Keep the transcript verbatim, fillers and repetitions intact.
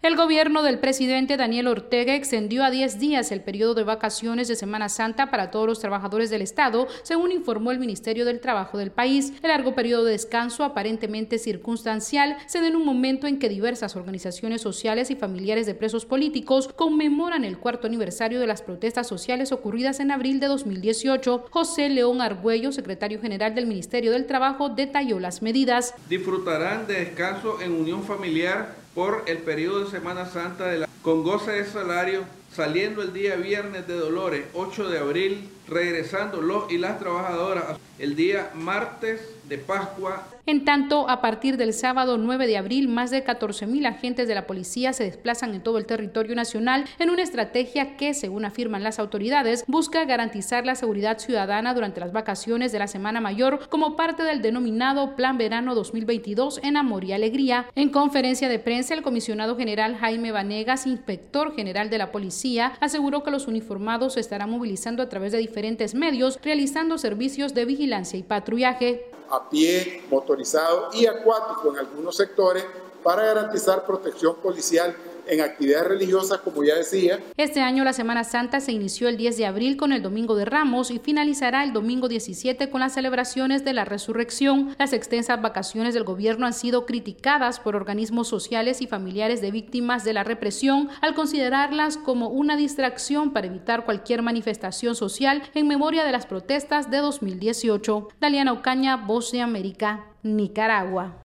El gobierno del presidente Daniel Ortega extendió a diez días el periodo de vacaciones de Semana Santa para todos los trabajadores del Estado, según informó el Ministerio del Trabajo del país. El largo periodo de descanso, aparentemente circunstancial, se da en un momento en que diversas organizaciones sociales y familiares de presos políticos conmemoran el cuarto aniversario de las protestas sociales ocurridas en abril de dos mil dieciocho. José León Argüello, secretario general del Ministerio del Trabajo, detalló las medidas. Disfrutarán de descanso en unión familiar por el periodo de Semana Santa de la, con goce de salario, saliendo el día viernes de Dolores, ocho de abril, regresando los y las trabajadoras el día martes de Pascua. En tanto, a partir del sábado nueve de abril, más de catorce mil agentes de la policía se desplazan en todo el territorio nacional en una estrategia que, según afirman las autoridades, busca garantizar la seguridad ciudadana durante las vacaciones de la Semana Mayor como parte del denominado Plan Verano dos mil veintidós en Amor y Alegría. En conferencia de prensa, el comisionado general Jaime Vanegas, inspector general de la policía, aseguró que los uniformados se estarán movilizando a través de diferentes medios, realizando servicios de vigilancia y patrullaje. A pie, motorizado y acuático en algunos sectores para garantizar protección policial en actividades religiosas, como ya decía. Este año la Semana Santa se inició el diez de abril con el Domingo de Ramos y finalizará el domingo diecisiete con las celebraciones de la Resurrección. Las extensas vacaciones del gobierno han sido criticadas por organismos sociales y familiares de víctimas de la represión al considerarlas como una distracción para evitar cualquier manifestación social en memoria de las protestas de dos mil dieciocho. Daliana Ocaña, Voz de América, Nicaragua.